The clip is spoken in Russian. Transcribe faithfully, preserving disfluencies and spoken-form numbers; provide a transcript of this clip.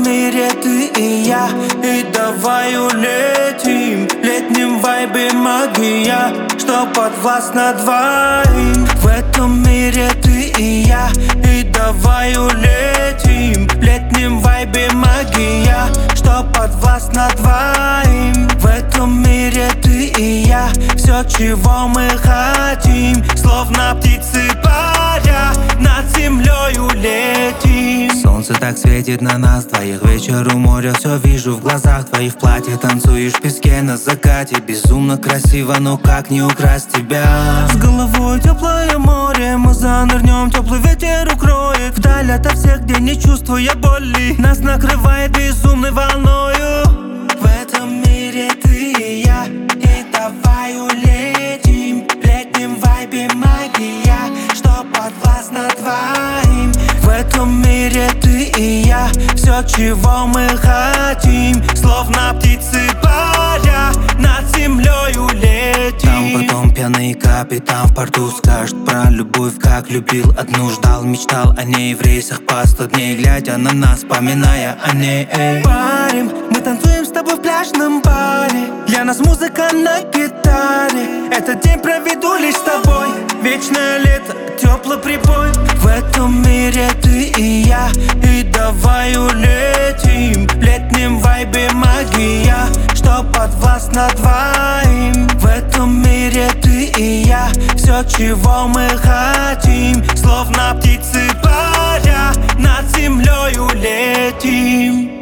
этом мире ты и я, и давай улетим. В летнем вайбе магия, что подвластна двоим. В этом мире ты и я, и давай улетим. В летнем вайбе магия, что подвластна двоим. В этом мире ты и я, все, чего мы хотим. Словно птицы паря, над землей улетим. Солнце так светит на нас двоих, вечер у моря, все вижу в глазах твоих. В платье танцуешь в песке на закате, безумно красиво, но как не украсть тебя? С головой теплое море, мы занырнем, теплый ветер укроет. Вдаль ото всех, где не чувствуя боли, нас накрывает безумной волною. В этом мире ты и я, и давай улетим. В летнем вайбе магия, что подвластна двоим. В этом мире ты и я, все, чего мы хотим. Словно птицы паря, над землей улетим. Там потом пьяный капитан в порту скажет про любовь, как любил одну. Ждал, мечтал о ней в рейсах по сто дней, глядя на нас, вспоминая о ней. Эй. Парим, мы танцуем с тобой в пляжном баре. Для нас музыка на гитаре. Этот день проведу лишь с тобой. Вечное лето, теплый прибой. В этом мире ты и я, и давай улетим. В летнем вайбе магия, что подвластна двоим. В этом мире ты и я, все, чего мы хотим. Словно птицы паря, над землей улетим.